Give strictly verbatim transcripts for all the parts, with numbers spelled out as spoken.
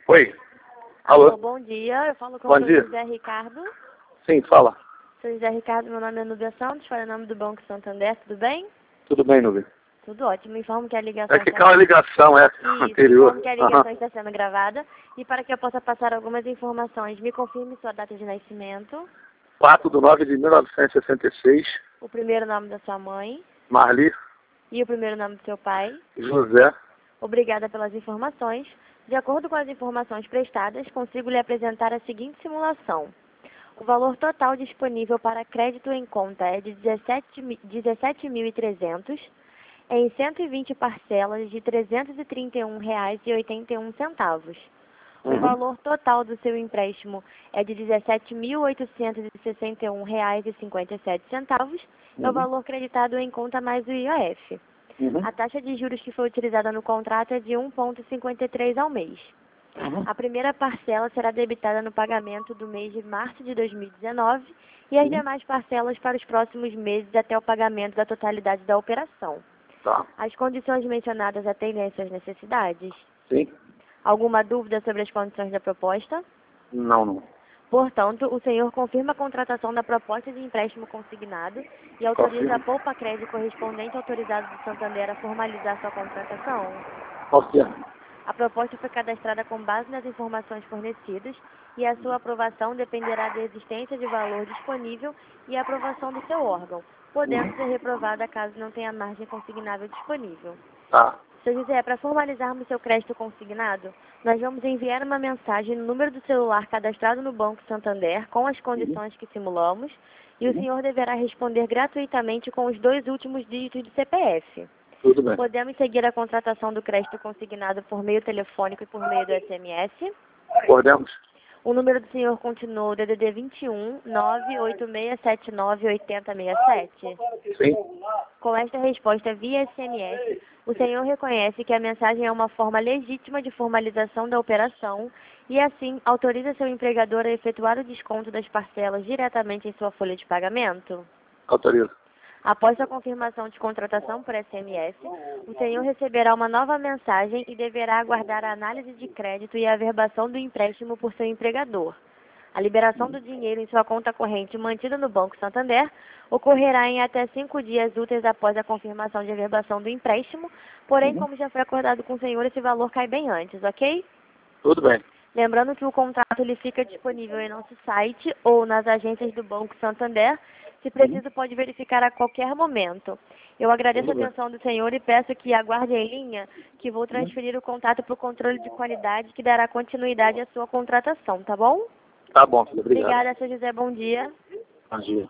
Oi. Alô, Alô? bom dia. Eu falo com Bom o dia. José Ricardo. Sim, fala. Sou José Ricardo, meu nome é Núbia Santos, falo em nome do Banco Santander, tudo bem? Tudo bem, Nubia? Tudo ótimo. Informo que a ligação É que está aquela ligação é Isso, anterior. informo que a Aham. ligação está sendo gravada e para que eu possa passar algumas informações, me confirme sua data de nascimento, quatro de nove de mil novecentos e sessenta e seis. o primeiro nome da sua mãe Marli e o primeiro nome do seu pai. José. Obrigada pelas informações. De acordo com as informações prestadas, consigo lhe apresentar a seguinte simulação. O valor total disponível para crédito em conta é de dezessete mil e trezentos em cento e vinte parcelas de trezentos e trinta e um reais e oitenta e um centavos. O Uhum. valor total do seu empréstimo é de dezessete mil oitocentos e sessenta e um reais e cinquenta e sete centavos. É o Uhum. valor creditado em conta mais o I O F. Uhum. A taxa de juros que foi utilizada no contrato é de um vírgula cinquenta e três ao mês. Uhum. A primeira parcela será debitada no pagamento do mês de março de dois mil e dezenove e as Uhum. demais parcelas para os próximos meses até o pagamento da totalidade da operação. Tá. As condições mencionadas atendem às suas necessidades? Sim? Alguma dúvida sobre as condições da proposta? Não, não. Portanto, o senhor confirma a contratação da proposta de empréstimo consignado e autoriza a Confirmo. Poupa Crédito correspondente autorizado do Santander a formalizar sua contratação? Confirmo. A proposta foi cadastrada com base nas informações fornecidas e a sua aprovação dependerá da existência de valor disponível e a aprovação do seu órgão, podendo ser reprovada caso não tenha margem consignável disponível. Tá. Seu José, para formalizarmos seu crédito consignado, nós vamos enviar uma mensagem no número do celular cadastrado no Banco Santander com as condições que simulamos e o Uhum. senhor deverá responder gratuitamente com os dois últimos dígitos do C P F. Tudo bem. Podemos seguir a contratação do crédito consignado por meio telefônico e por meio do S M S. Podemos? O número do senhor continua o D D D vinte e um, nove oito seis sete nove oito zero seis sete. Sim? Com esta resposta via S M S, o senhor reconhece que a mensagem é uma forma legítima de formalização da operação e, assim, autoriza seu empregador a efetuar o desconto das parcelas diretamente em sua folha de pagamento? Autorizo. Após a confirmação de contratação por S M S, o senhor receberá uma nova mensagem e deverá aguardar a análise de crédito e a averbação do empréstimo por seu empregador. A liberação do dinheiro em sua conta corrente mantida no Banco Santander ocorrerá em até cinco dias úteis após a confirmação de averbação do empréstimo, porém, Uhum. como já foi acordado com o senhor, esse valor cai bem antes, ok? Tudo bem. Lembrando que o contrato ele fica disponível em nosso site ou nas agências do Banco Santander. Se Uhum. preciso, pode verificar a qualquer momento. Eu agradeço a Tudo bem. atenção do senhor e peço que aguarde em linha, que vou Uhum. transferir o contato para o controle de qualidade, que dará continuidade à sua contratação, tá bom? Tá bom, filho. Obrigado. Obrigada, seu José. Bom dia. Bom dia.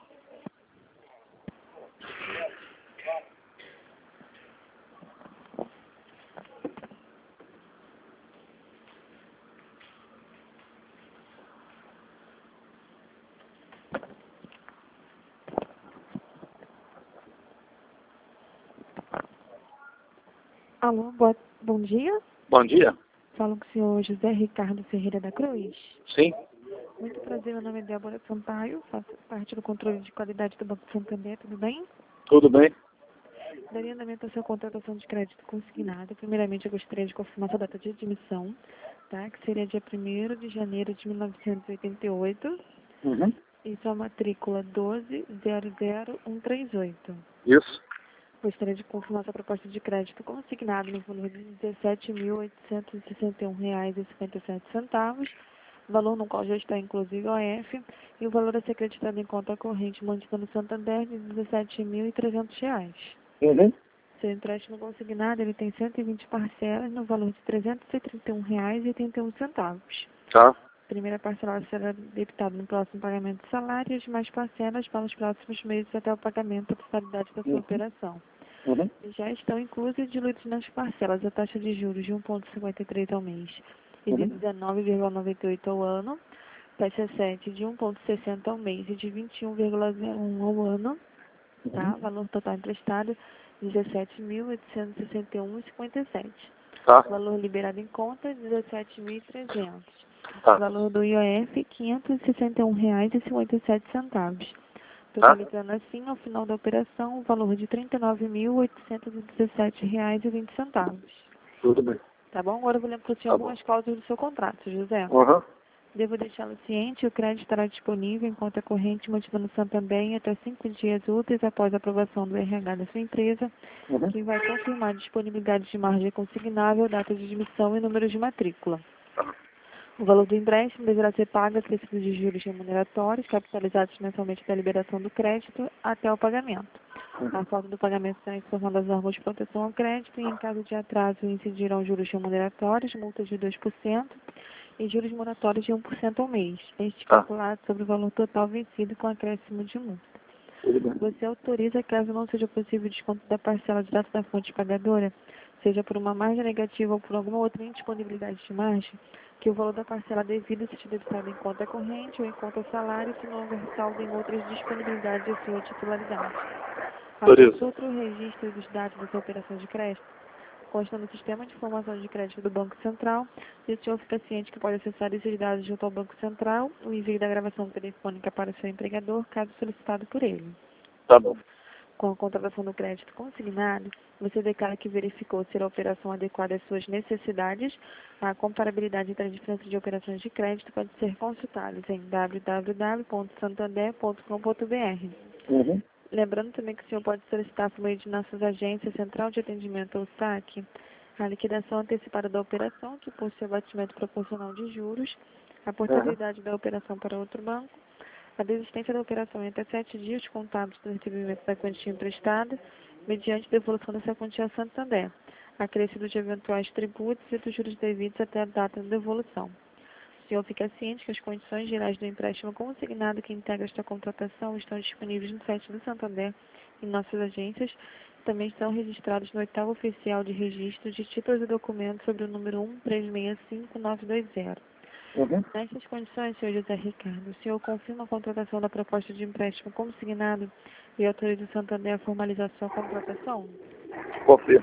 Alô, boa, bom dia. Bom dia? Falo com o senhor José Ricardo Ferreira da Cruz. Sim? Muito prazer, meu nome é Débora Sampaio, faço parte do controle de qualidade do Banco Santander, tudo bem? Tudo bem? Daria andamento à sua contratação de crédito consignado. Primeiramente, eu gostaria de confirmar sua data de admissão, tá? Que seria dia primeiro de janeiro de mil novecentos e oitenta e oito Uhum. e sua matrícula doze zero zero um três oito. Isso? Gostaria de confirmar sua proposta de crédito consignado no valor de dezessete mil oitocentos e sessenta e um reais e cinquenta e sete centavos, valor no qual já está inclusive o I O F, e o valor a ser acreditado em conta corrente mantida no Santander de dezessete mil e trezentos reais. Uhum. Seu empréstimo consignado ele tem cento e vinte parcelas no valor de trezentos e trinta e um reais e oitenta e um centavos. Tá. A primeira parcela será debitada no próximo pagamento de salário e as demais parcelas para os próximos meses até o pagamento da totalidade da sua Uhum. operação. Uhum. Já estão inclusas e diluídas nas parcelas a taxa de juros de um vírgula cinquenta e três ao mês e de Uhum. dezenove vírgula noventa e oito ao ano, taxa sete de um vírgula sessenta ao mês e de vinte e um vírgula zero um ao ano, tá? Valor total emprestado dezessete mil oitocentos e sessenta e um reais e cinquenta e sete centavos. Tá. Valor liberado em conta dezessete mil e trezentos. Tá. Valor do I O F quinhentos e sessenta e um reais e cinquenta e sete centavos. Tá. Totalizando assim, ao final da operação, o valor de trinta e nove mil oitocentos e dezessete reais e vinte centavos. Tudo bem. Tá bom? Agora eu vou ler para o senhor Tá bom. algumas cláusulas do seu contrato, José. Aham. Devo deixá-lo ciente, o crédito estará disponível em conta corrente mantida no Santander em até cinco dias úteis após a aprovação do R H da sua empresa, Uhum. que vai confirmar a disponibilidade de margem consignável, data de admissão e número de matrícula. O valor do empréstimo deverá ser pago acrescido de juros remuneratórios, capitalizados mensalmente da liberação do crédito, até o pagamento. A falta do pagamento será informada às órgãos de proteção ao crédito e, em caso de atraso, incidirão juros remuneratórios, multas de dois por cento e juros moratórios de um por cento ao mês, este Tá. calculado sobre o valor total vencido com acréscimo de multa. Tudo bem. Você autoriza, caso não seja possível o desconto da parcela direto da fonte pagadora, seja por uma margem negativa ou por alguma outra indisponibilidade de margem, que o valor da parcela devida seja debitado em conta corrente ou em conta salário, se não houver saldo em outras disponibilidades de sua titularidade. A Autorizo. consulta ou registro dos dados da sua operação de crédito consta no Sistema de Informação de Crédito do Banco Central, e o senhor fica ciente que pode acessar esses dados junto ao Banco Central, o envio da gravação telefônica para o seu empregador, caso solicitado por ele. Tá bom. Com a contratação do crédito consignado, você declara que verificou ser a operação adequada às suas necessidades. A comparabilidade entre as diferenças de operações de crédito pode ser consultada em w w w ponto santander ponto com ponto b r. Uhum. Lembrando também que o senhor pode solicitar por meio de nossas agências, Central de Atendimento ou S A C, a liquidação antecipada da operação, que possui abatimento proporcional de juros, a portabilidade da operação para outro banco, a desistência da operação em até sete dias contados do recebimento da quantia emprestada, mediante devolução dessa quantia a Santander, acrescido de eventuais tributos e dos juros devidos até a data da devolução. O senhor fica ciente que as condições gerais do empréstimo consignado que integra esta contratação estão disponíveis no site do Santander em nossas agências. Também estão registrados no oitavo oficial de registro de títulos e documentos sobre o número um três seis cinco nove dois zero. Uhum. Nestas condições, senhor José Ricardo, o senhor confirma a contratação da proposta de empréstimo consignado e autoriza o Santander a formalizar sua contratação? Confirmo.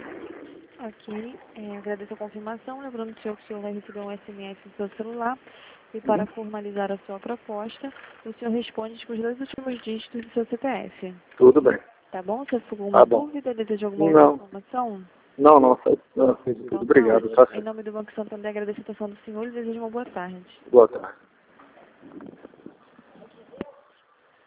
Ok, é, agradeço a confirmação. Lembrando que o senhor, que o senhor vai receber um S M S no seu celular e para Uhum. formalizar a sua proposta, o senhor responde com os dois últimos dígitos do seu C P F. Tudo bem. Tá bom? Se for alguma Tá bom. dúvida, deseja alguma Não. outra informação? Não, não. Só, não. Então, Obrigado. tá. Tá Em certo. nome do Banco Santander, agradeço a atenção do senhor e desejo uma boa tarde. Boa tarde.